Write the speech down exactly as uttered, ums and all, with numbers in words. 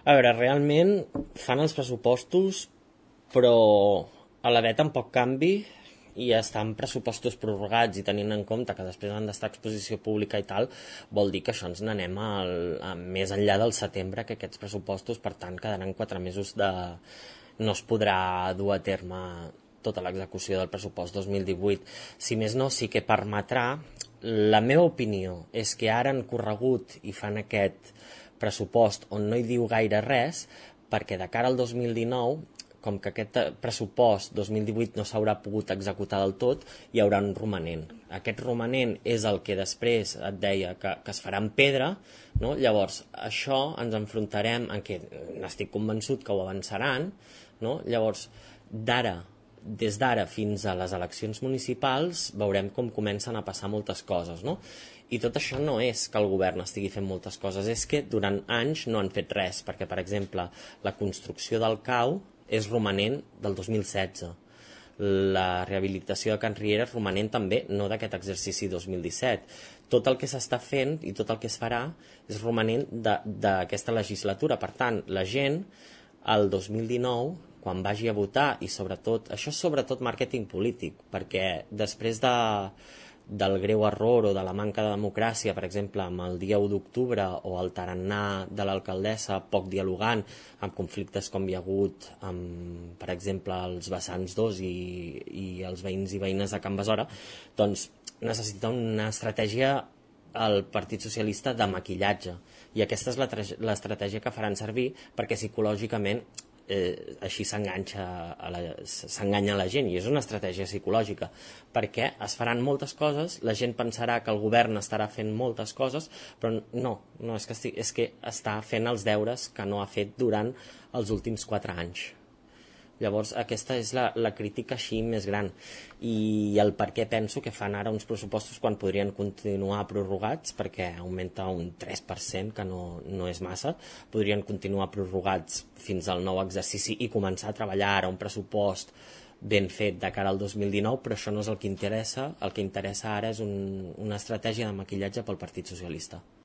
A veure, realment fan els pressupostos, però a l'haver tan poc canvi i estar en pressupostos prorrogats i tenint en compte que després han d'estar a exposició pública i tal, vol dir que això ens n'anem al, a, més enllà del setembre que aquests pressupostos, per tant quedaran quatre mesos de... no es podrà dur a terme tota l'execució del pressupost dos mil divuit. Si més no, sí que permetrà. La meva opinió és que ara han corregut i fan aquest pressupost on no hi diu gaire res, perquè de cara al dos mil dinou, com que aquest pressupost dos mil divuit no s'haurà pogut executar del tot, hi haurà un romanent. Aquest romanent és el que després et deia que, que es farà en pedra, no? Llavors, això ens enfrontarem en què n'estic convençut que ho avançaran, no? Llavors, d'ara, des d'ara fins a les eleccions municipals veurem com comencen a passar moltes coses, no? I tot això no és que el govern estigui fent moltes coses, és que durant anys no han fet res, perquè, per exemple, la construcció del cau és romanent del dos mil setze. La rehabilitació de Can Riera és romanent també, no d'aquest exercici dos mil disset. Tot el que s'està fent i tot el que es farà és romanent d'aquesta legislatura. Per tant, la gent, el dos mil dinou, quan vagi a votar, i sobretot, això és sobretot màrqueting polític, perquè després de... del greu error o de la manca de democràcia, per exemple, amb el dia u d'octubre o el tarannà de l'alcaldessa poc dialogant, amb conflictes com hi ha hagut amb, per exemple, els vessants dos i, i els veïns i veïnes de Can Besora, doncs necessita una estratègia al Partit Socialista de maquillatge, i aquesta és l'estratègia que faran servir perquè psicològicament Eh, així s'enganxa a la, s'enganya a la gent, i és una estratègia psicològica, perquè es faran moltes coses, la gent pensarà que el govern estarà fent moltes coses, però no, no és que, estic, és que està fent els deures que no ha fet durant els últims quatre anys. Llavors aquesta és la, la crítica així més gran, i el per què penso que fan ara uns pressupostos quan podrien continuar prorrogats, perquè augmenta un tres per cent, que no, no és massa, podrien continuar prorrogats fins al nou exercici i començar a treballar ara un pressupost ben fet de cara al dos mil dinou, però això no és el que interessa. El que interessa ara és un, una estratègia de maquillatge pel Partit Socialista.